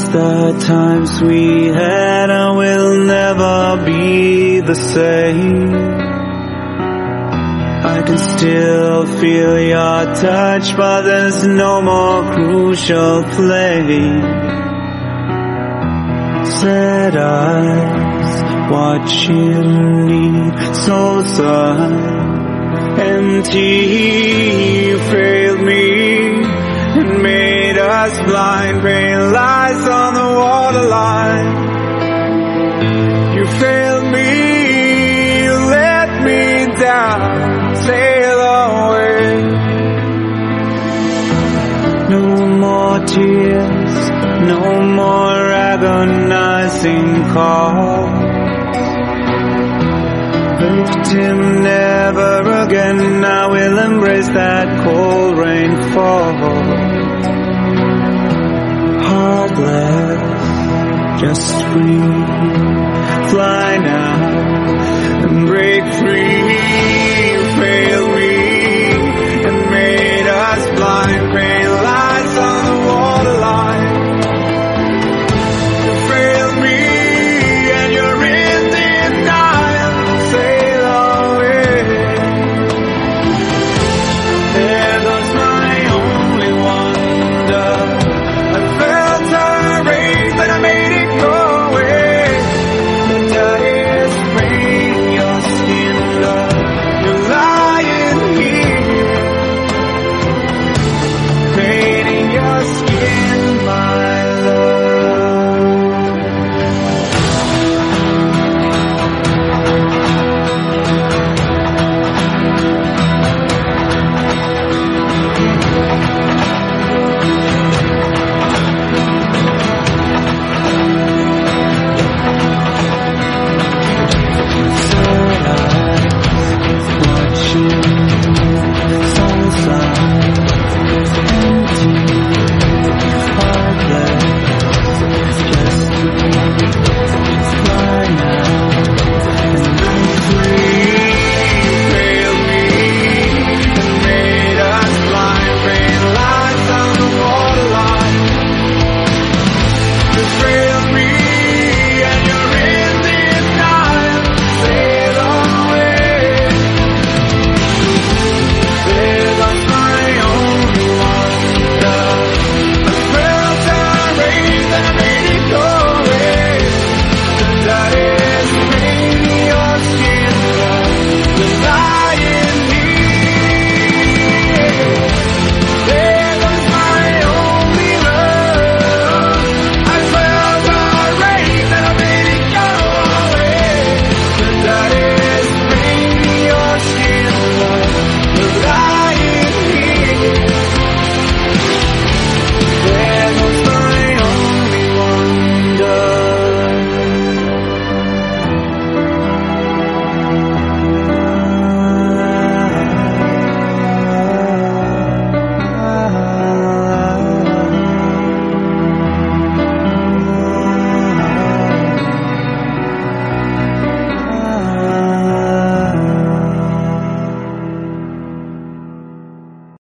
the times we had, I will never be the same. I can still feel your touch, but there's no more crucial flame. Sad eyes, what you need, souls are empty. You failed me and made us blind, pain lies on the waterline. You failed me, you let me down, sail away. No more tears, no more agonizing call. Victim never again, I will embrace that cold rainfall. Heartless, just free, fly now and break free.